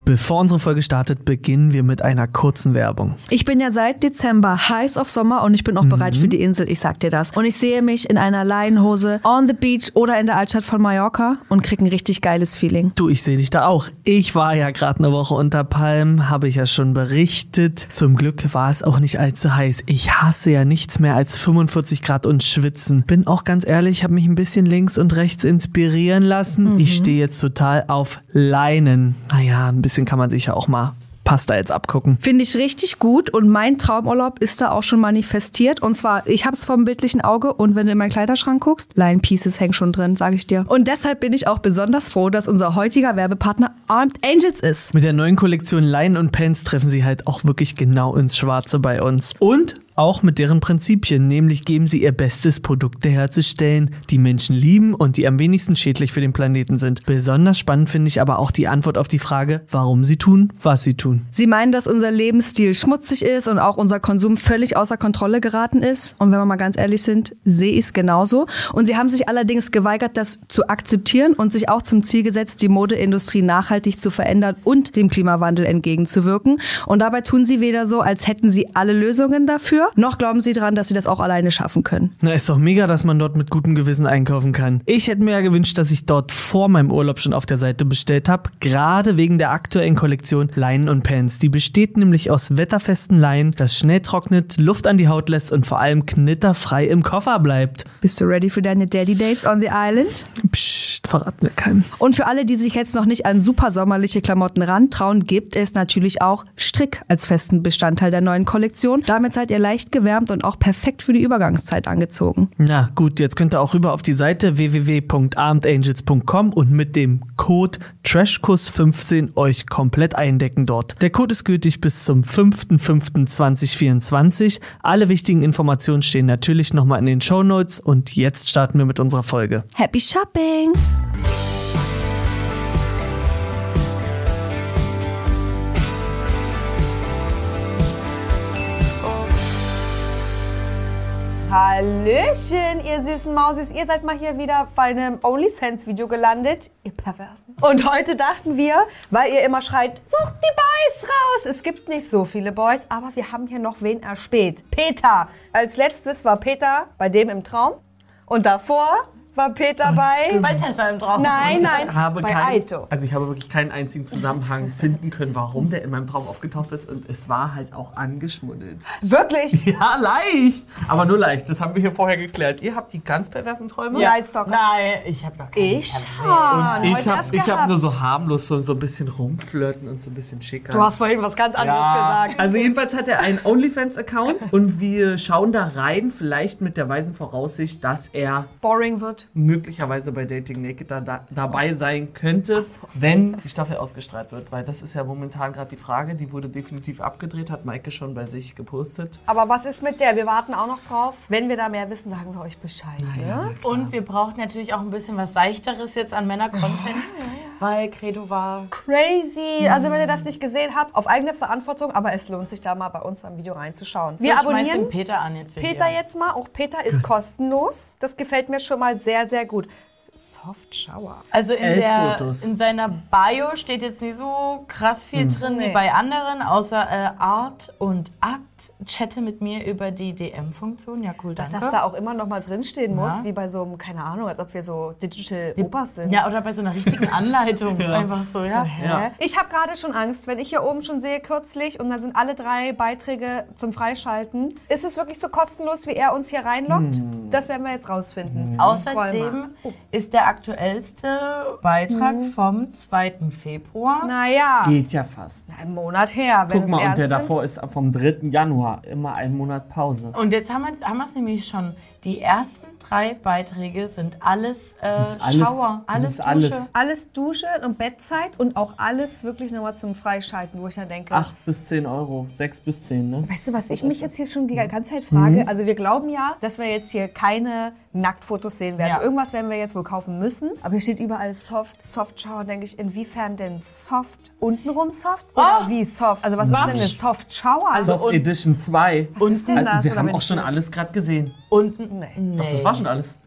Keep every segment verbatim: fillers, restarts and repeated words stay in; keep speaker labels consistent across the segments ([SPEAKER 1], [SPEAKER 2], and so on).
[SPEAKER 1] Bevor unsere Folge startet, beginnen wir mit einer kurzen Werbung.
[SPEAKER 2] Ich bin ja seit Dezember heiß auf Sommer und ich bin auch mhm. bereit für die Insel, ich sag dir das. Und ich sehe mich in einer Leinenhose on the beach oder in der Altstadt von Mallorca und krieg ein richtig geiles Feeling.
[SPEAKER 1] Du, ich sehe dich da auch. Ich war ja gerade eine Woche unter Palmen, habe ich ja schon berichtet. Zum Glück war es auch nicht allzu heiß. Ich hasse ja nichts mehr als fünfundvierzig Grad und schwitzen. Bin auch ganz ehrlich, habe mich ein bisschen links und rechts inspirieren lassen. Mhm. Ich stehe jetzt total auf Leinen. Naja, ein bisschen kann man sich ja auch mal Pasta jetzt abgucken.
[SPEAKER 2] Finde ich richtig gut und mein Traumurlaub ist da auch schon manifestiert. Und zwar, ich habe es vom bildlichen Auge und wenn du in meinen Kleiderschrank guckst, Line Pieces hängen schon drin, sage ich dir. Und deshalb bin ich auch besonders froh, dass unser heutiger Werbepartner Armed Angels ist.
[SPEAKER 1] Mit der neuen Kollektion Leinen und Pants treffen sie halt auch wirklich genau ins Schwarze bei uns. Und auch mit deren Prinzipien, nämlich geben sie ihr Bestes, Produkte herzustellen, die Menschen lieben und die am wenigsten schädlich für den Planeten sind. Besonders spannend finde ich aber auch die Antwort auf die Frage, warum sie tun, was sie tun.
[SPEAKER 2] Sie meinen, dass unser Lebensstil schmutzig ist und auch unser Konsum völlig außer Kontrolle geraten ist. Und wenn wir mal ganz ehrlich sind, sehe ich es genauso. Und sie haben sich allerdings geweigert, das zu akzeptieren und sich auch zum Ziel gesetzt, die Modeindustrie nachhaltig zu verändern und dem Klimawandel entgegenzuwirken. Und dabei tun sie weder so, als hätten sie alle Lösungen dafür, noch glauben sie dran, dass sie das auch alleine schaffen können.
[SPEAKER 1] Na, ist doch mega, dass man dort mit gutem Gewissen einkaufen kann. Ich hätte mir ja gewünscht, dass ich dort vor meinem Urlaub schon auf der Seite bestellt habe, gerade wegen der aktuellen Kollektion Leinen und Pants. Die besteht nämlich aus wetterfesten Leinen, das schnell trocknet, Luft an die Haut lässt und vor allem knitterfrei im Koffer bleibt.
[SPEAKER 2] Bist du ready für deine Daddy Dates on the Island?
[SPEAKER 1] Psst, verraten wir keinen.
[SPEAKER 2] Und für alle, die sich jetzt noch nicht an super sommerliche Klamotten rantrauen, gibt es natürlich auch Strick als festen Bestandteil der neuen Kollektion. Damit seid ihr leicht gewärmt und auch perfekt für die Übergangszeit angezogen.
[SPEAKER 1] Na gut, jetzt könnt ihr auch rüber auf die Seite w w w punkt armed angels punkt com und mit dem Code Trashkuss fünfzehn euch komplett eindecken dort. Der Code ist gültig bis zum fünfter fünfter zweitausendvierundzwanzig. Alle wichtigen Informationen stehen natürlich nochmal in den Shownotes und jetzt starten wir mit unserer Folge.
[SPEAKER 2] Happy Shopping! Hallöchen, ihr süßen Mausis. Ihr seid mal hier wieder bei einem OnlyFans-Video gelandet, ihr Perversen. Und heute dachten wir, weil ihr immer schreit, sucht die Boys raus. Es gibt nicht so viele Boys, aber wir haben hier noch wen erspäht. Peter. Als letztes war Peter bei dem im Traum. Und davor war Peter bei...
[SPEAKER 3] Bei Tessa im Traum.
[SPEAKER 2] Nein, nein,
[SPEAKER 1] ich habe
[SPEAKER 2] bei
[SPEAKER 1] kein,
[SPEAKER 2] Aito.
[SPEAKER 1] Also ich habe wirklich keinen einzigen Zusammenhang finden können, warum der in meinem Traum aufgetaucht ist. Und es war halt auch angeschmuddelt.
[SPEAKER 2] Wirklich?
[SPEAKER 1] Ja, leicht. Aber nur leicht. Das haben wir hier vorher geklärt. Ihr habt die ganz perversen Träume?
[SPEAKER 2] Ja, Nightstalker.
[SPEAKER 3] Nein, ich habe doch keine.
[SPEAKER 2] Ich schon.
[SPEAKER 1] Und ich
[SPEAKER 2] Heute
[SPEAKER 1] habe
[SPEAKER 2] hast
[SPEAKER 1] hab
[SPEAKER 2] gehabt.
[SPEAKER 1] nur so harmlos so, so ein bisschen rumflirten und so ein bisschen schicker.
[SPEAKER 2] Du hast vorhin was ganz anderes
[SPEAKER 1] ja.
[SPEAKER 2] gesagt.
[SPEAKER 1] Also jedenfalls hat er einen OnlyFans-Account und wir schauen da rein, vielleicht mit der weisen Voraussicht, dass er
[SPEAKER 2] Boring wird.
[SPEAKER 1] möglicherweise bei Dating Naked da, da, dabei sein könnte, wenn die Staffel ausgestrahlt wird. Weil das ist ja momentan gerade die Frage, die wurde definitiv abgedreht, hat Maike schon bei sich gepostet.
[SPEAKER 2] Aber was ist mit der? Wir warten auch noch drauf. Wenn wir da mehr wissen, sagen wir euch Bescheid. Ja?
[SPEAKER 3] Und wir brauchen natürlich auch ein bisschen was Seichteres jetzt an Männer-Content, ja, ja, ja. Weil Credo war
[SPEAKER 2] crazy. Mhm. Also wenn ihr das nicht gesehen habt, auf eigene Verantwortung, aber es lohnt sich da mal bei uns beim Video reinzuschauen. Wir
[SPEAKER 3] so,
[SPEAKER 2] abonnieren
[SPEAKER 3] den Peter an jetzt.
[SPEAKER 2] Peter
[SPEAKER 3] hier.
[SPEAKER 2] jetzt mal. Auch Peter ist kostenlos. Das gefällt mir schon mal sehr, sehr gut. Soft Shower.
[SPEAKER 3] Also in,
[SPEAKER 1] Elf
[SPEAKER 3] der,
[SPEAKER 1] Fotos.
[SPEAKER 3] in seiner Bio steht jetzt nicht so krass viel
[SPEAKER 1] Hm.
[SPEAKER 3] drin
[SPEAKER 2] Nee.
[SPEAKER 3] wie bei anderen, außer äh, Art und Akt. Chatte mit mir über die D M-Funktion. Ja, cool,
[SPEAKER 2] Dass
[SPEAKER 3] danke.
[SPEAKER 2] das da auch immer noch mal drinstehen muss,
[SPEAKER 3] Ja.
[SPEAKER 2] wie bei so einem, keine Ahnung, als ob wir so Digital Opas sind.
[SPEAKER 3] Ja, oder bei so einer richtigen Anleitung. Einfach so, ja.
[SPEAKER 2] Hä?
[SPEAKER 1] Ja.
[SPEAKER 2] Ich habe gerade schon Angst, wenn ich hier oben schon sehe, kürzlich, und da sind alle drei Beiträge zum Freischalten. Ist es wirklich so kostenlos, wie er uns hier reinlockt?
[SPEAKER 1] Hm.
[SPEAKER 2] Das werden wir jetzt rausfinden. Scroll
[SPEAKER 3] Außerdem
[SPEAKER 2] mal. Oh.
[SPEAKER 3] ist der aktuellste Beitrag vom zweiten Februar.
[SPEAKER 2] Naja,
[SPEAKER 1] Geht ja fast.
[SPEAKER 2] ein Monat her. Wenn
[SPEAKER 1] Guck mal,
[SPEAKER 2] es
[SPEAKER 1] und
[SPEAKER 2] ernst
[SPEAKER 1] der
[SPEAKER 2] ist.
[SPEAKER 1] davor ist vom dritten Januar. Immer einen Monat Pause.
[SPEAKER 3] Und jetzt haben wir haben wir es nämlich schon. Die ersten drei Beiträge sind alles, äh,
[SPEAKER 1] Das ist alles-
[SPEAKER 3] Schauer,
[SPEAKER 1] das
[SPEAKER 3] alles
[SPEAKER 1] ist
[SPEAKER 3] Dusche.
[SPEAKER 1] alles.
[SPEAKER 2] Alles Dusche und Bettzeit und auch alles wirklich nochmal zum Freischalten, wo ich dann denke,
[SPEAKER 1] acht bis zehn Euro. sechs bis zehn, ne?
[SPEAKER 2] weißt du, was ich mich jetzt hier schon die ganze Zeit frage? Also wir glauben ja, dass wir jetzt hier keine Nacktfotos sehen werden.
[SPEAKER 3] Ja.
[SPEAKER 2] Irgendwas werden wir jetzt wohl kaufen müssen. Aber hier steht überall Soft, Soft Shower. Denke ich, inwiefern denn Soft? Untenrum Soft? Oder
[SPEAKER 3] Oh.
[SPEAKER 2] wie Soft? Also was ist denn eine Soft Shower? Also
[SPEAKER 1] Soft Edition zwei.
[SPEAKER 2] was ist denn das?
[SPEAKER 1] Wir
[SPEAKER 2] Oder
[SPEAKER 1] haben
[SPEAKER 2] wenn
[SPEAKER 1] auch
[SPEAKER 2] ich-
[SPEAKER 1] schon alles gerade gesehen.
[SPEAKER 3] Und
[SPEAKER 2] Nee.
[SPEAKER 3] nee.
[SPEAKER 1] Doch, das war schon alles.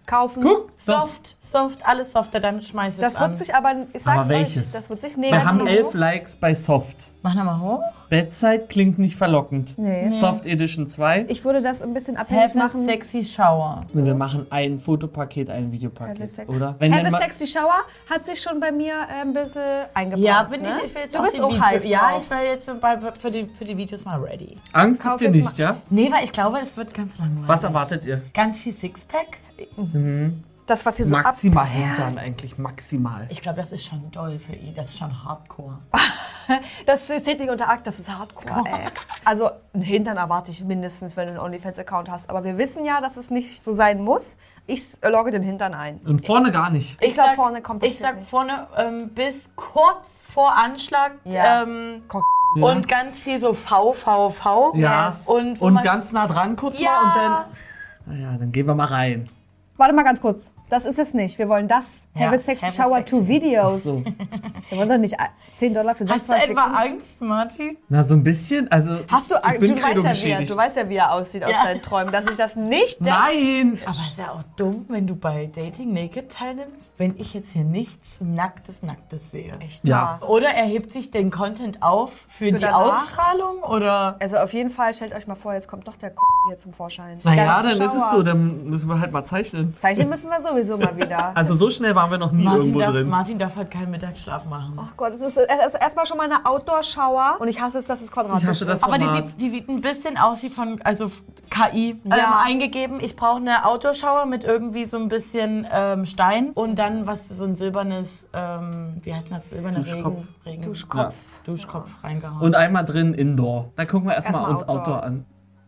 [SPEAKER 2] kaufen.
[SPEAKER 1] Guck,
[SPEAKER 3] Soft, soft, alles softer, dann schmeiß es
[SPEAKER 2] Das
[SPEAKER 3] an.
[SPEAKER 2] wird sich aber, ich sag's
[SPEAKER 1] Aber welches?
[SPEAKER 2] euch, das wird sich
[SPEAKER 1] Wir haben
[SPEAKER 2] negativ.
[SPEAKER 1] elf Likes bei Soft.
[SPEAKER 3] Mach nochmal hoch.
[SPEAKER 1] Bettzeit klingt nicht verlockend.
[SPEAKER 2] Nee.
[SPEAKER 1] Soft Edition zwei.
[SPEAKER 2] Ich würde das ein bisschen abhängig
[SPEAKER 3] Have a
[SPEAKER 2] machen.
[SPEAKER 3] sexy shower.
[SPEAKER 1] Also wir machen ein Fotopaket, ein
[SPEAKER 2] Have a
[SPEAKER 1] Videopaket,
[SPEAKER 2] sex-
[SPEAKER 1] oder? Wenn
[SPEAKER 2] Have
[SPEAKER 1] dann
[SPEAKER 2] a
[SPEAKER 1] mal-
[SPEAKER 2] Sexy Shower hat sich schon bei mir äh, ein bisschen eingebaut.
[SPEAKER 3] Ja, bin
[SPEAKER 2] ne?
[SPEAKER 3] ich. Ich will jetzt
[SPEAKER 2] Du
[SPEAKER 3] auch
[SPEAKER 2] bist
[SPEAKER 3] die
[SPEAKER 2] auch
[SPEAKER 3] Video-
[SPEAKER 2] heiß
[SPEAKER 3] Ja,
[SPEAKER 2] drauf.
[SPEAKER 3] ich war jetzt so bei, für, die, für die Videos mal ready.
[SPEAKER 1] Angst
[SPEAKER 2] Kauf
[SPEAKER 1] habt ihr
[SPEAKER 2] jetzt
[SPEAKER 1] nicht, ja?
[SPEAKER 3] Nee, weil ich glaube, es wird ganz langweilig.
[SPEAKER 1] Was erwartet ihr?
[SPEAKER 3] Ganz viel Sixpack.
[SPEAKER 2] Das, was hier so
[SPEAKER 1] Maximal
[SPEAKER 2] abperlt.
[SPEAKER 1] Hintern eigentlich, maximal.
[SPEAKER 3] Ich glaube, das ist schon doll für ihn. Das ist schon Hardcore.
[SPEAKER 2] Das zählt nicht unter Akt, das ist Hardcore, ey. Also einen Hintern erwarte ich mindestens, wenn du einen OnlyFans-Account hast. Aber wir wissen ja, dass es nicht so sein muss. Ich logge den Hintern ein.
[SPEAKER 1] Und vorne gar nicht.
[SPEAKER 2] Ich glaub, vorne kommt
[SPEAKER 3] Ich
[SPEAKER 2] passiert
[SPEAKER 3] sag
[SPEAKER 2] nicht.
[SPEAKER 3] vorne ähm, bis kurz vor Anschlag
[SPEAKER 2] Ja.
[SPEAKER 3] ähm,
[SPEAKER 2] Kock.
[SPEAKER 1] Ja.
[SPEAKER 3] und ganz viel so V, V, V.
[SPEAKER 1] Ja.
[SPEAKER 3] Yes. Und, wo
[SPEAKER 1] Und
[SPEAKER 3] man-
[SPEAKER 1] ganz nah dran kurz
[SPEAKER 3] Ja.
[SPEAKER 1] mal und dann... Naja, dann gehen wir mal rein.
[SPEAKER 2] Warte mal ganz kurz. Das ist es nicht. Wir wollen das.
[SPEAKER 3] Ja,
[SPEAKER 2] Have a Sexy
[SPEAKER 3] have a
[SPEAKER 2] Shower
[SPEAKER 3] sexy.
[SPEAKER 2] two Videos.
[SPEAKER 1] So.
[SPEAKER 2] Wir wollen doch nicht zehn Dollar für
[SPEAKER 3] Hast du
[SPEAKER 2] sechsundzwanzig
[SPEAKER 3] etwa
[SPEAKER 2] Sekunden.
[SPEAKER 3] Angst, Martin?
[SPEAKER 1] Na, so ein bisschen, also...
[SPEAKER 2] Hast du
[SPEAKER 1] ich
[SPEAKER 2] Angst?
[SPEAKER 1] bin
[SPEAKER 2] Du weißt, ja, wie er,
[SPEAKER 1] credo-beschädigt.
[SPEAKER 2] du weißt ja, wie er aussieht aus
[SPEAKER 3] Ja.
[SPEAKER 2] deinen Träumen, dass ich das nicht denke.
[SPEAKER 1] Nein!
[SPEAKER 3] Aber ist ja auch dumm, wenn du bei Dating Naked teilnimmst, wenn ich jetzt hier nichts Nacktes, Nacktes sehe.
[SPEAKER 2] Echt
[SPEAKER 1] Ja.
[SPEAKER 2] wahr.
[SPEAKER 3] Oder er hebt sich den Content auf für, die
[SPEAKER 2] danach?
[SPEAKER 3] Ausstrahlung, oder?
[SPEAKER 2] Also auf jeden Fall, stellt euch mal vor, jetzt kommt doch der K hier zum Vorschein.
[SPEAKER 1] Naja,
[SPEAKER 2] Der
[SPEAKER 1] dann ist es
[SPEAKER 2] Schauer.
[SPEAKER 1] so, dann müssen wir halt mal zeichnen.
[SPEAKER 2] Zeichnen müssen wir sowieso mal wieder.
[SPEAKER 1] Also so schnell waren wir noch nie
[SPEAKER 3] Martin
[SPEAKER 1] irgendwo
[SPEAKER 3] darf,
[SPEAKER 1] drin.
[SPEAKER 3] Martin darf halt keinen Mittagsschlaf machen.
[SPEAKER 2] Oh Gott, es ist, es ist erstmal schon mal eine Outdoor-Shower und ich hasse es, dass es quadratisch
[SPEAKER 1] Ich hasse das
[SPEAKER 2] ist.
[SPEAKER 3] Aber die
[SPEAKER 1] Format.
[SPEAKER 3] sieht, die sieht ein bisschen aus wie von, also K I ähm,
[SPEAKER 2] Ja.
[SPEAKER 3] eingegeben. Ich brauche eine Outdoor-Shower mit irgendwie so ein bisschen ähm, Stein und dann was so ein silbernes, ähm, wie heißt das, silberner
[SPEAKER 1] Duschkopf.
[SPEAKER 3] Regen, Regen,
[SPEAKER 2] Duschkopf.
[SPEAKER 3] Duschkopf reingehauen.
[SPEAKER 1] Und einmal drin Indoor. Dann gucken wir erstmal
[SPEAKER 2] Erstmal
[SPEAKER 1] uns Outdoor.
[SPEAKER 2] Outdoor.
[SPEAKER 1] an.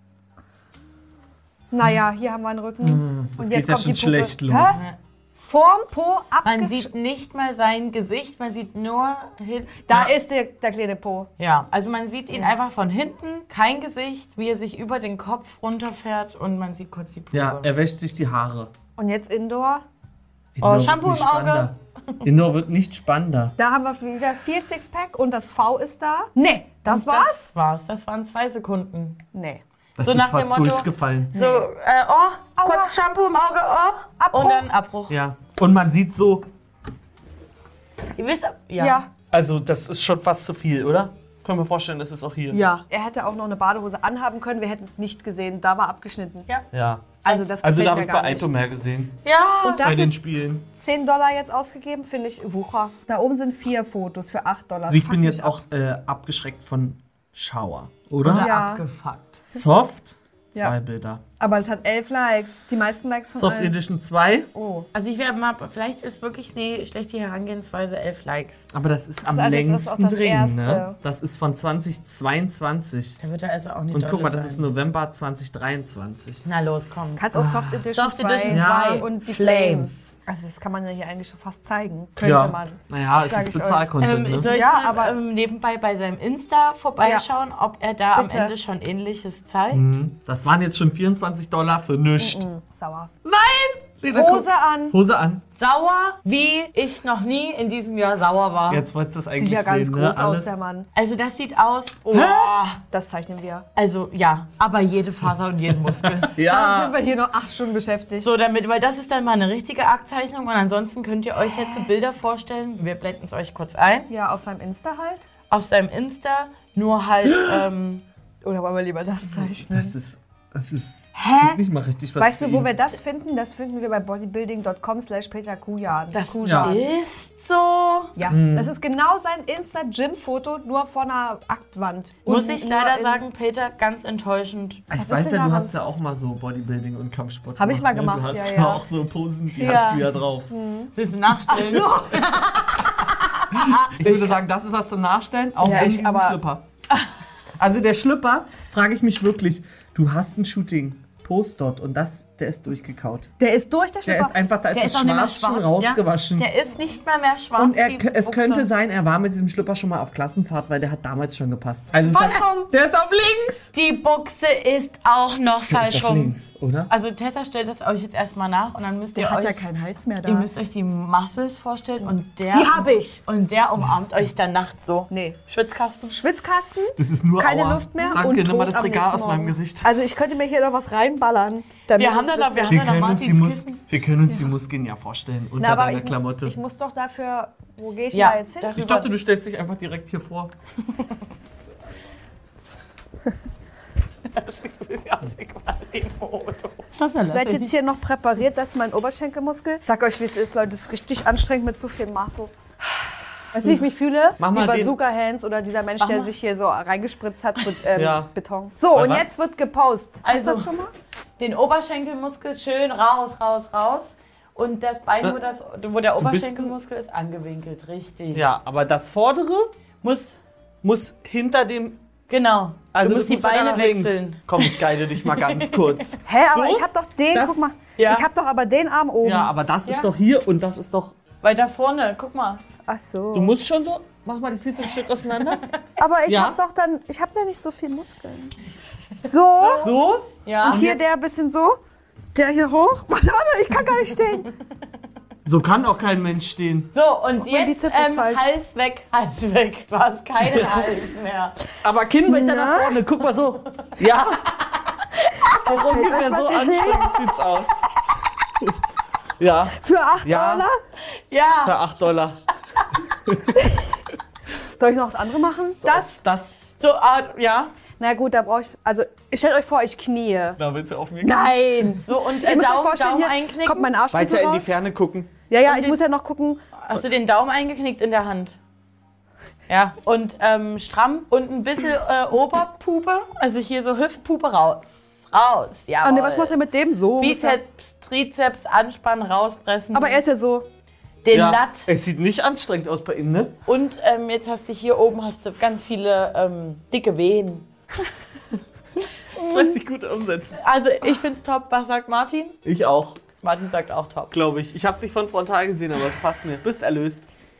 [SPEAKER 2] Naja, hier haben wir einen Rücken.
[SPEAKER 1] Hm, Das
[SPEAKER 2] und
[SPEAKER 1] geht
[SPEAKER 2] jetzt
[SPEAKER 1] ja
[SPEAKER 2] kommt
[SPEAKER 1] schon
[SPEAKER 2] die Puppe.
[SPEAKER 1] schlecht los.
[SPEAKER 2] Hä? Vorm Po
[SPEAKER 3] Man
[SPEAKER 2] abgesch...
[SPEAKER 3] sieht nicht mal sein Gesicht, man sieht nur hin.
[SPEAKER 2] Da
[SPEAKER 3] ja.
[SPEAKER 2] ist der, der kleine Po.
[SPEAKER 3] Ja, also man sieht ihn einfach von hinten, kein Gesicht, wie er sich über den Kopf runterfährt und man sieht kurz die Pube.
[SPEAKER 1] Ja, er wäscht sich die Haare.
[SPEAKER 2] Und jetzt Indoor.
[SPEAKER 1] Indoor wird
[SPEAKER 3] Shampoo
[SPEAKER 1] nicht
[SPEAKER 3] im Auge.
[SPEAKER 1] spannender. Indoor wird nicht spannender.
[SPEAKER 2] Da haben wir wieder vier Sixpack und das V ist da. Nee, das war's?
[SPEAKER 3] Das war's, das waren zwei Sekunden.
[SPEAKER 2] Nee.
[SPEAKER 1] Das
[SPEAKER 3] So
[SPEAKER 1] ist
[SPEAKER 3] nach
[SPEAKER 1] fast
[SPEAKER 3] dem Motto-
[SPEAKER 1] durchgefallen.
[SPEAKER 3] So, äh, oh, kurz Shampoo im Auge, oh.
[SPEAKER 2] Abbruch.
[SPEAKER 3] Und dann Abbruch.
[SPEAKER 1] Ja. Und man sieht so,
[SPEAKER 3] Ihr wisst, ja.
[SPEAKER 2] Ja.
[SPEAKER 1] also das ist schon fast zu viel, oder? Können wir vorstellen, das ist auch hier.
[SPEAKER 2] Ja. Er hätte auch noch eine Badehose anhaben können, wir hätten es nicht gesehen. Da war abgeschnitten.
[SPEAKER 3] Ja.
[SPEAKER 1] Ja.
[SPEAKER 2] Also das
[SPEAKER 1] Also
[SPEAKER 2] gefällt
[SPEAKER 1] da habe
[SPEAKER 2] mir
[SPEAKER 1] ich
[SPEAKER 2] gar
[SPEAKER 1] bei
[SPEAKER 2] nicht.
[SPEAKER 1] Aito mehr gesehen.
[SPEAKER 3] Ja.
[SPEAKER 2] Und
[SPEAKER 1] Bei
[SPEAKER 2] dafür
[SPEAKER 1] den Spielen.
[SPEAKER 2] zehn Dollar jetzt ausgegeben, finde ich Wucher. Da oben sind vier Fotos für acht Dollar.
[SPEAKER 1] Also ich
[SPEAKER 2] Fuck
[SPEAKER 1] bin
[SPEAKER 2] mich
[SPEAKER 1] jetzt
[SPEAKER 2] ab.
[SPEAKER 1] auch äh, abgeschreckt von Shower, oder?
[SPEAKER 3] Oder
[SPEAKER 2] Ja.
[SPEAKER 3] abgefuckt.
[SPEAKER 1] Soft, zwei
[SPEAKER 2] Ja.
[SPEAKER 1] Bilder.
[SPEAKER 2] Aber das hat elf Likes. Die meisten Likes von
[SPEAKER 1] Soft
[SPEAKER 2] allen.
[SPEAKER 1] Edition zwei,
[SPEAKER 2] Oh.
[SPEAKER 3] Also ich werde mal, vielleicht ist wirklich eine schlechte Herangehensweise elf Likes.
[SPEAKER 1] aber das ist am
[SPEAKER 2] ist alles- das ist auch
[SPEAKER 1] längsten
[SPEAKER 2] das
[SPEAKER 1] drin.
[SPEAKER 2] Erste.
[SPEAKER 1] Ne? Das ist von zwanzig zweiundzwanzig.
[SPEAKER 3] Da wird er also auch nicht
[SPEAKER 1] Und guck
[SPEAKER 3] dolle
[SPEAKER 1] mal, das
[SPEAKER 3] sein.
[SPEAKER 1] ist November zwanzig dreiundzwanzig.
[SPEAKER 3] Na los, komm.
[SPEAKER 2] Kannst auch Soft Edition
[SPEAKER 3] Soft Edition
[SPEAKER 2] zwei
[SPEAKER 3] zwei.
[SPEAKER 2] und die
[SPEAKER 3] Flames.
[SPEAKER 2] Flames. Also das kann man ja hier eigentlich schon fast zeigen. Könnte
[SPEAKER 1] Ja.
[SPEAKER 2] man.
[SPEAKER 1] Naja, es
[SPEAKER 2] Sag
[SPEAKER 1] ist
[SPEAKER 2] ich euch.
[SPEAKER 1] Bezahlcontent,
[SPEAKER 3] Ähm,
[SPEAKER 1] ne?
[SPEAKER 3] soll ich
[SPEAKER 2] Ja,
[SPEAKER 3] mal
[SPEAKER 2] aber-
[SPEAKER 3] ähm, nebenbei bei seinem Insta vorbeischauen, ob er da
[SPEAKER 2] Bitte.
[SPEAKER 3] am Ende schon Ähnliches zeigt?
[SPEAKER 1] Mhm. Das waren jetzt schon vierundzwanzig Dollar für nichts.
[SPEAKER 2] Sauer.
[SPEAKER 1] Nein! Lena, guck.
[SPEAKER 2] Hose an.
[SPEAKER 1] Hose an.
[SPEAKER 3] Sauer, wie ich noch nie in diesem Jahr sauer war.
[SPEAKER 1] Jetzt wolltest du das eigentlich
[SPEAKER 2] Sieht ja ganz
[SPEAKER 1] sehen,
[SPEAKER 2] groß
[SPEAKER 1] ne?
[SPEAKER 2] aus,
[SPEAKER 1] Alles.
[SPEAKER 2] der Mann.
[SPEAKER 3] Also das sieht aus, oh,
[SPEAKER 2] Das zeichnen wir.
[SPEAKER 3] also ja, aber jede Faser und jeden Muskel.
[SPEAKER 2] Dann
[SPEAKER 1] Ja.
[SPEAKER 2] sind wir hier noch acht Stunden beschäftigt.
[SPEAKER 3] So, damit, weil das ist dann mal eine richtige Aktzeichnung und ansonsten könnt ihr euch jetzt so Bilder vorstellen. Wir blenden es euch kurz ein.
[SPEAKER 2] Ja, auf seinem Insta halt.
[SPEAKER 3] Aus seinem Insta, nur halt, ähm,
[SPEAKER 2] Oder wollen wir lieber das zeichnen?
[SPEAKER 1] Das ist. Das ist.
[SPEAKER 2] Hä?
[SPEAKER 1] Tut nicht mal richtig was
[SPEAKER 2] Weißt
[SPEAKER 1] für
[SPEAKER 2] du, wo
[SPEAKER 1] ihn.
[SPEAKER 2] wir das finden? Das finden wir bei bodybuilding punkt com slash Peter Kujan.
[SPEAKER 3] das
[SPEAKER 2] Kujan.
[SPEAKER 3] ist so.
[SPEAKER 2] Ja,
[SPEAKER 1] Hm.
[SPEAKER 2] das ist genau sein Insta-Gym-Foto, nur vor einer Aktwand.
[SPEAKER 3] Muss
[SPEAKER 2] Und
[SPEAKER 3] ich
[SPEAKER 2] nur
[SPEAKER 3] leider
[SPEAKER 2] in-
[SPEAKER 3] sagen, Peter, ganz enttäuschend.
[SPEAKER 1] Ich
[SPEAKER 2] Was ist
[SPEAKER 1] weiß
[SPEAKER 2] denn
[SPEAKER 1] ja, du
[SPEAKER 2] daran
[SPEAKER 1] hast ja auch mal so Bodybuilding und Kampfsport
[SPEAKER 2] Hab ich mal
[SPEAKER 1] ne?
[SPEAKER 2] gemacht,
[SPEAKER 1] Du hast
[SPEAKER 2] ja,
[SPEAKER 1] ja,
[SPEAKER 2] ja.
[SPEAKER 1] auch so Posen, die
[SPEAKER 2] Ja.
[SPEAKER 1] hast du ja drauf.
[SPEAKER 3] Das ist Nachstellen.
[SPEAKER 2] So.
[SPEAKER 1] Ich würde sagen, das ist was zum Nachstellen, auch
[SPEAKER 2] Ja,
[SPEAKER 1] in
[SPEAKER 2] ich-
[SPEAKER 1] diesem
[SPEAKER 2] aber-
[SPEAKER 1] Schlüpper. Also der Schlüpper, frage ich mich wirklich, du hast ein Shooting, Post dort und das, der ist durchgekaut.
[SPEAKER 2] Der ist durch, der
[SPEAKER 1] Der
[SPEAKER 2] Schlüpper.
[SPEAKER 1] ist einfach, da ist
[SPEAKER 3] Der
[SPEAKER 1] das
[SPEAKER 3] ist auch nicht mehr
[SPEAKER 1] Schwarz schon
[SPEAKER 3] schwarz.
[SPEAKER 1] rausgewaschen.
[SPEAKER 3] Ja, der ist nicht mal mehr schwarz.
[SPEAKER 1] Und er,
[SPEAKER 3] wie
[SPEAKER 1] es
[SPEAKER 3] Buchse.
[SPEAKER 1] könnte sein, er war mit diesem Schlüpper schon mal auf Klassenfahrt, weil der hat damals schon gepasst. Also es
[SPEAKER 3] Falsch
[SPEAKER 1] hat-
[SPEAKER 3] rum.
[SPEAKER 1] Der ist auf links!
[SPEAKER 3] Die Buchse ist auch noch
[SPEAKER 1] Der ist
[SPEAKER 3] falsch
[SPEAKER 1] auf
[SPEAKER 3] rum.
[SPEAKER 1] links, oder?
[SPEAKER 3] Also Tessa stellt das euch jetzt erstmal nach und dann müsst ihr
[SPEAKER 2] Der hat
[SPEAKER 3] euch,
[SPEAKER 2] ja keinen Hals mehr da.
[SPEAKER 3] ihr müsst euch die Muscles vorstellen und der
[SPEAKER 2] Die hab ich.
[SPEAKER 3] und der umarmt euch dann nachts so.
[SPEAKER 2] Nee.
[SPEAKER 3] Schwitzkasten.
[SPEAKER 2] Schwitzkasten,
[SPEAKER 1] Das ist nur
[SPEAKER 2] keine
[SPEAKER 1] Aua.
[SPEAKER 2] Luft mehr
[SPEAKER 1] Danke,
[SPEAKER 2] und
[SPEAKER 1] nimm mal
[SPEAKER 2] tot
[SPEAKER 1] das
[SPEAKER 2] am
[SPEAKER 1] Regal
[SPEAKER 2] nächsten
[SPEAKER 1] aus meinem
[SPEAKER 2] Morgen.
[SPEAKER 1] Gesicht.
[SPEAKER 2] Also ich könnte mir hier noch was reinballern. Damit
[SPEAKER 3] Wir
[SPEAKER 2] es
[SPEAKER 3] haben da noch, wir haben
[SPEAKER 1] Wir
[SPEAKER 3] da noch
[SPEAKER 1] können, uns die,
[SPEAKER 3] Martins
[SPEAKER 1] Mus
[SPEAKER 3] Kissen.
[SPEAKER 1] wir können uns die Muskeln ja vorstellen unter
[SPEAKER 2] Na, aber
[SPEAKER 1] deiner
[SPEAKER 2] ich,
[SPEAKER 1] Klamotte.
[SPEAKER 2] ich muss doch dafür, wo gehe ich
[SPEAKER 3] Ja,
[SPEAKER 2] da jetzt hin?
[SPEAKER 3] darüber.
[SPEAKER 1] Ich dachte, du stellst dich einfach direkt hier vor.
[SPEAKER 3] Das
[SPEAKER 2] Ich werde jetzt hier noch präpariert, dass mein Oberschenkelmuskel. Ich sag euch, wie es ist, Leute, es ist richtig anstrengend mit so viel Muscles. Weißt du, wie ich mich fühle?
[SPEAKER 1] Mach
[SPEAKER 2] Wie
[SPEAKER 1] mal den-
[SPEAKER 2] Bazooka Hands oder dieser Mensch, der sich hier so reingespritzt hat mit ähm,
[SPEAKER 1] Ja.
[SPEAKER 2] Beton. So,
[SPEAKER 1] Weil
[SPEAKER 2] und
[SPEAKER 1] was?
[SPEAKER 2] jetzt wird gepostet. Hast du
[SPEAKER 3] Also-
[SPEAKER 2] das schon mal?
[SPEAKER 3] Den Oberschenkelmuskel schön raus, raus, raus. Und das Bein, wo, das, wo der Oberschenkelmuskel ist, angewinkelt. Richtig.
[SPEAKER 1] Ja, aber das vordere
[SPEAKER 3] Muss,
[SPEAKER 1] muss hinter dem...
[SPEAKER 3] genau.
[SPEAKER 1] Also
[SPEAKER 3] du musst die
[SPEAKER 1] das muss sogar
[SPEAKER 3] Beine
[SPEAKER 1] nach links.
[SPEAKER 3] wechseln.
[SPEAKER 1] Komm, ich guide dich mal ganz kurz.
[SPEAKER 2] Hä, aber
[SPEAKER 1] So?
[SPEAKER 2] ich hab doch den,
[SPEAKER 1] Das-
[SPEAKER 2] guck mal.
[SPEAKER 3] Ja.
[SPEAKER 2] Ich hab doch aber den Arm oben.
[SPEAKER 1] Ja, aber das ist
[SPEAKER 3] Ja.
[SPEAKER 1] doch hier und das ist doch...
[SPEAKER 3] Weiter vorne, guck mal.
[SPEAKER 2] Ach so.
[SPEAKER 1] Du musst schon so... Mach mal die Füße ein Stück auseinander.
[SPEAKER 2] aber ich
[SPEAKER 1] Ja.
[SPEAKER 2] hab doch dann, ich hab da nicht so viel Muskeln. So.
[SPEAKER 1] So.
[SPEAKER 3] Ja.
[SPEAKER 2] Und hier der ein bisschen so. Der hier hoch. Warte, warte, ich kann gar nicht stehen.
[SPEAKER 1] So kann auch kein Mensch stehen.
[SPEAKER 3] So, und
[SPEAKER 2] mein
[SPEAKER 3] jetzt
[SPEAKER 2] Bizeps ist
[SPEAKER 3] ähm,
[SPEAKER 2] falsch.
[SPEAKER 3] Hals weg, Hals weg. Du hast keinen Hals mehr.
[SPEAKER 1] Aber Kinn weiter
[SPEAKER 2] Na?
[SPEAKER 1] nach vorne. Guck mal so. Ja. Auch ungefähr
[SPEAKER 2] euch, was
[SPEAKER 1] so
[SPEAKER 2] ihr
[SPEAKER 1] anstrengend sieht's aus. Ja.
[SPEAKER 2] Für acht
[SPEAKER 1] Ja.
[SPEAKER 2] Dollar?
[SPEAKER 3] Ja.
[SPEAKER 1] Für acht Dollar.
[SPEAKER 2] Soll ich noch was anderes machen? Das?
[SPEAKER 1] Das.
[SPEAKER 3] So, ah, ja.
[SPEAKER 2] Na gut, da brauche ich. Also, stellt euch vor, ich knie.
[SPEAKER 1] Da willst du auf mir
[SPEAKER 2] Nein!
[SPEAKER 3] So, und äh,
[SPEAKER 2] Ihr müsst euch
[SPEAKER 3] Daumen,
[SPEAKER 2] vorstellen,
[SPEAKER 3] Daumen
[SPEAKER 2] hier
[SPEAKER 3] einknicken.
[SPEAKER 2] kommt mein Arschspitze
[SPEAKER 1] Weiter in die
[SPEAKER 2] raus.
[SPEAKER 1] Ferne gucken.
[SPEAKER 2] Ja, ja,
[SPEAKER 3] Und
[SPEAKER 2] ich
[SPEAKER 3] den-
[SPEAKER 2] muss ja noch gucken.
[SPEAKER 3] Hast du den Daumen eingeknickt in der Hand? Ja. Und ähm, stramm und ein bisschen äh, Oberpupe. Also hier so Hüftpupe raus. Raus, ja.
[SPEAKER 2] Ah, nee, was macht er mit dem so? ungefähr?
[SPEAKER 3] Bizeps, Trizeps, anspannen, rauspressen.
[SPEAKER 2] Aber er ist ja so.
[SPEAKER 3] den
[SPEAKER 1] Ja.
[SPEAKER 3] Latt.
[SPEAKER 1] Es sieht nicht anstrengend aus bei ihm, ne?
[SPEAKER 3] Und ähm, jetzt hast du hier oben hast du ganz viele ähm, dicke Wehen.
[SPEAKER 1] Das lässt sich gut umsetzen.
[SPEAKER 3] Also ich find's top. Was sagt Martin?
[SPEAKER 1] Ich auch,
[SPEAKER 3] Martin sagt auch top.
[SPEAKER 1] glaube ich. Ich habe es nicht von frontal gesehen, aber es passt mir. Bist erlöst.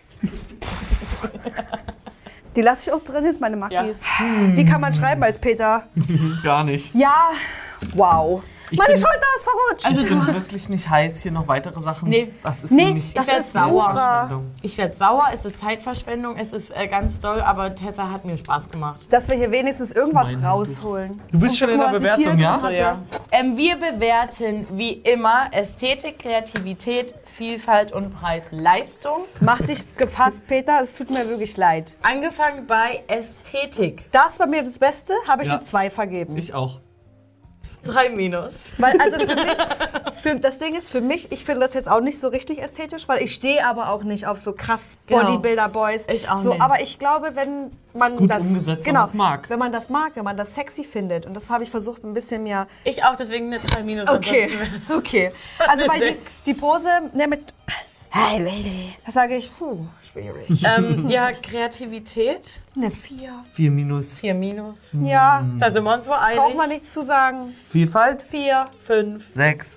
[SPEAKER 2] Die lasse ich auch drin, jetzt meine Makis. Wie kann man schreiben als Peter?
[SPEAKER 1] Gar nicht.
[SPEAKER 2] Ja. Wow.
[SPEAKER 1] Ich
[SPEAKER 2] Meine
[SPEAKER 1] bin-
[SPEAKER 2] Schulter ist verrutscht.
[SPEAKER 1] Also ich bin wirklich nicht heiß, hier noch weitere Sachen.
[SPEAKER 3] Nee.
[SPEAKER 1] Das ist
[SPEAKER 2] Nee,
[SPEAKER 1] nämlich
[SPEAKER 2] das
[SPEAKER 3] werd
[SPEAKER 2] ist
[SPEAKER 3] sauer.
[SPEAKER 2] sauer.
[SPEAKER 3] Ich werde sauer, es ist Zeitverschwendung, es ist äh, ganz doll, aber Tessa hat mir Spaß gemacht.
[SPEAKER 2] Dass wir hier wenigstens irgendwas
[SPEAKER 1] Meine
[SPEAKER 2] rausholen.
[SPEAKER 1] Du bist schon in der
[SPEAKER 2] Guck mal, was ich
[SPEAKER 1] Bewertung,
[SPEAKER 2] hier
[SPEAKER 1] ja?
[SPEAKER 2] gemacht
[SPEAKER 3] Ja. Ähm, wir bewerten wie immer Ästhetik, Kreativität, Vielfalt und Preis-Leistung.
[SPEAKER 2] Mach dich gefasst, Peter. Es tut mir wirklich leid.
[SPEAKER 3] Angefangen bei Ästhetik.
[SPEAKER 2] Das war mir das Beste, habe ich
[SPEAKER 1] Ja.
[SPEAKER 2] eine zwei vergeben.
[SPEAKER 1] Ich auch.
[SPEAKER 3] Drei Minus.
[SPEAKER 2] Weil also für mich, für, das Ding ist für mich, ich finde das jetzt auch nicht so richtig ästhetisch, weil ich stehe aber auch nicht auf so krass
[SPEAKER 3] Genau.
[SPEAKER 2] Bodybuilder-Boys.
[SPEAKER 3] Ich auch
[SPEAKER 2] so,
[SPEAKER 3] nicht.
[SPEAKER 2] Aber ich glaube, wenn man
[SPEAKER 1] gut
[SPEAKER 2] das,
[SPEAKER 1] umgesetzt, wenn
[SPEAKER 2] genau,
[SPEAKER 1] man's mag.
[SPEAKER 2] wenn man das mag, wenn man das sexy findet, und das habe ich versucht ein bisschen mehr.
[SPEAKER 3] Ich auch, deswegen eine drei Minus.
[SPEAKER 2] Okay,
[SPEAKER 3] ansonsten wär's-
[SPEAKER 2] okay. Also weil die,
[SPEAKER 3] Sechs.
[SPEAKER 2] die Pose, ne, mit Hey Lady, da sage ich, puh, schwierig.
[SPEAKER 3] ähm, ja, Kreativität.
[SPEAKER 2] Eine vier.
[SPEAKER 1] Vier Minus.
[SPEAKER 3] Vier Minus.
[SPEAKER 2] Ja,
[SPEAKER 3] Da sind wir uns wohl einig.
[SPEAKER 2] braucht man nichts zu sagen.
[SPEAKER 1] Vielfalt?
[SPEAKER 2] Vier.
[SPEAKER 3] Fünf.
[SPEAKER 1] Sechs.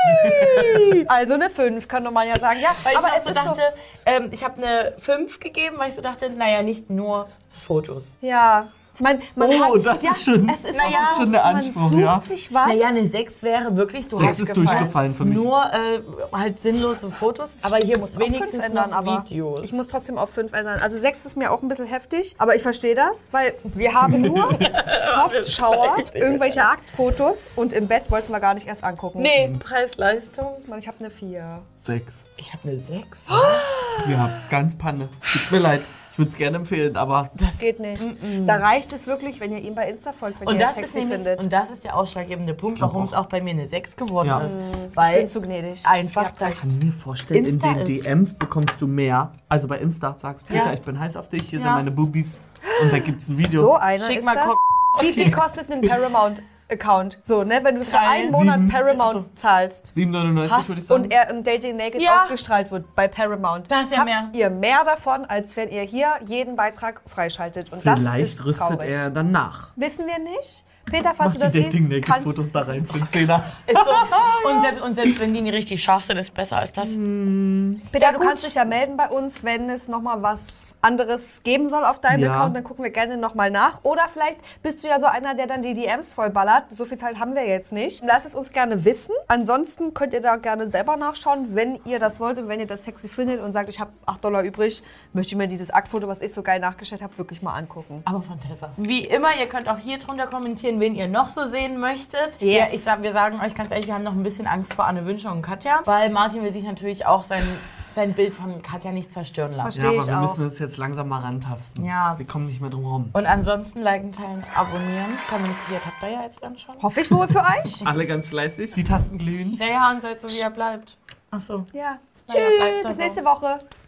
[SPEAKER 2] Also eine fünf, könnte man ja sagen. Ja,
[SPEAKER 3] Weil
[SPEAKER 2] aber
[SPEAKER 3] ich auch
[SPEAKER 2] es
[SPEAKER 3] so
[SPEAKER 2] ist
[SPEAKER 3] dachte, ähm, ich habe eine fünf gegeben, weil ich so dachte, naja, nicht nur Fotos.
[SPEAKER 2] so. Ja. Man, man
[SPEAKER 1] Oh,
[SPEAKER 2] hat,
[SPEAKER 1] das
[SPEAKER 2] ja,
[SPEAKER 1] ist schon-
[SPEAKER 2] es ist,
[SPEAKER 1] das
[SPEAKER 2] naja,
[SPEAKER 1] ist schon der Anspruch,
[SPEAKER 2] man sucht
[SPEAKER 1] ja.
[SPEAKER 2] sich was.
[SPEAKER 3] Naja, eine sechs wäre wirklich, du
[SPEAKER 1] Sechs
[SPEAKER 3] hast
[SPEAKER 1] ist
[SPEAKER 2] gefallen.
[SPEAKER 1] durchgefallen für mich.
[SPEAKER 3] nur äh, halt sinnlose Fotos, aber hier muss
[SPEAKER 2] auf fünf
[SPEAKER 3] wenigstens
[SPEAKER 2] ändern,
[SPEAKER 3] noch
[SPEAKER 2] aber
[SPEAKER 3] Videos.
[SPEAKER 2] ich muss trotzdem auf fünf ändern. Also sechs ist mir auch ein bisschen heftig, aber ich verstehe das, weil wir haben nur Softschauer, irgendwelche Aktfotos und im Bett wollten wir gar nicht erst angucken.
[SPEAKER 3] Nee, Preis-Leistung.
[SPEAKER 2] Mann, ich habe eine vier.
[SPEAKER 1] Sechs.
[SPEAKER 3] Ich habe eine sechs.
[SPEAKER 1] Ja, ganz Panne. Tut mir leid. Ich würde es gerne empfehlen, aber
[SPEAKER 2] Das geht nicht. Da reicht es wirklich, wenn ihr ihn bei Insta folgt, wenn
[SPEAKER 3] Und
[SPEAKER 2] ihr ihn
[SPEAKER 3] das, ist
[SPEAKER 2] sexy
[SPEAKER 3] nämlich,
[SPEAKER 2] findet.
[SPEAKER 3] und das ist der ausschlaggebende Punkt, warum es auch bei mir eine sechs geworden
[SPEAKER 1] Ja.
[SPEAKER 3] ist.
[SPEAKER 2] Ich
[SPEAKER 3] Weil
[SPEAKER 2] bin zu gnädig.
[SPEAKER 3] einfach
[SPEAKER 2] Ihr habt
[SPEAKER 3] das.
[SPEAKER 2] recht.
[SPEAKER 1] ich kann mir vorstellen,
[SPEAKER 3] Insta
[SPEAKER 1] in den
[SPEAKER 3] ist-
[SPEAKER 1] D Ms bekommst du mehr. Also bei Insta sagst Peter,
[SPEAKER 3] Ja.
[SPEAKER 1] ich bin heiß auf dich, hier
[SPEAKER 3] Ja.
[SPEAKER 1] sind meine Boobies. Und da gibt es ein Video.
[SPEAKER 2] So einer
[SPEAKER 3] Schick
[SPEAKER 2] ist
[SPEAKER 3] mal
[SPEAKER 2] das.
[SPEAKER 3] Cock-
[SPEAKER 2] Wie viel kostet ein Paramount-Account? So, ne, wenn du für
[SPEAKER 3] Drei,
[SPEAKER 2] einen Monat
[SPEAKER 1] sieben.
[SPEAKER 2] Paramount zahlst.
[SPEAKER 1] sieben neunundneunzig
[SPEAKER 2] Hast
[SPEAKER 1] würde ich sagen.
[SPEAKER 2] und er ein Dating Naked
[SPEAKER 3] Ja.
[SPEAKER 2] ausgestrahlt wird bei Paramount.
[SPEAKER 3] Da ist ja
[SPEAKER 2] habt
[SPEAKER 3] mehr.
[SPEAKER 2] ihr mehr davon, als wenn ihr hier jeden Beitrag freischaltet. Und das
[SPEAKER 1] Vielleicht
[SPEAKER 2] ist
[SPEAKER 1] rüstet
[SPEAKER 2] traurig.
[SPEAKER 1] er dann nach.
[SPEAKER 2] Wissen wir nicht. Peter, falls
[SPEAKER 1] Mach
[SPEAKER 2] du
[SPEAKER 1] die
[SPEAKER 2] das siehst, kannst
[SPEAKER 1] Dating-Naked-Fotos da rein für den Zehner.
[SPEAKER 3] Ist so. Und, selbst, und selbst wenn die nicht richtig scharf sind, ist besser als das.
[SPEAKER 2] Peter, du kannst dich ja melden bei uns, wenn es nochmal was anderes geben soll auf deinem
[SPEAKER 1] Ja.
[SPEAKER 2] Account. Dann gucken wir gerne nochmal nach. Oder vielleicht bist du ja so einer, der dann die D Ms vollballert. So viel Zeit haben wir jetzt nicht. Lass es uns gerne wissen. Ansonsten könnt ihr da gerne selber nachschauen, wenn ihr das wollt und wenn ihr das sexy findet und sagt, ich habe acht Dollar übrig, möchte ich mir dieses Aktfoto, was ich so geil nachgestellt habe, wirklich mal angucken.
[SPEAKER 3] Aber von Tessa. Wie immer, ihr könnt auch hier drunter kommentieren, sehen, wen ihr noch so sehen möchtet.
[SPEAKER 2] Yes.
[SPEAKER 3] Ja, ich sag, wir sagen euch ganz ehrlich, wir haben noch ein bisschen Angst vor Anne Wünsche und Katja, weil Martin will sich natürlich auch sein, sein Bild von Katja nicht zerstören lassen.
[SPEAKER 2] Verstehe
[SPEAKER 1] Ja, aber
[SPEAKER 2] ich
[SPEAKER 1] wir
[SPEAKER 2] auch.
[SPEAKER 1] müssen uns jetzt langsam mal rantasten.
[SPEAKER 3] Ja.
[SPEAKER 1] Wir kommen nicht mehr drum herum.
[SPEAKER 3] Und ansonsten liken, teilen, abonnieren. Kommentiert habt ihr ja jetzt dann schon.
[SPEAKER 2] Hoffe ich wohl für euch.
[SPEAKER 1] Alle ganz fleißig, die Tasten glühen.
[SPEAKER 3] Naja, und seid so, wie ihr bleibt. Ach so.
[SPEAKER 2] Ja.
[SPEAKER 3] Naja,
[SPEAKER 2] Tschüss,
[SPEAKER 3] bleibt
[SPEAKER 2] bis
[SPEAKER 3] so.
[SPEAKER 2] nächste Woche.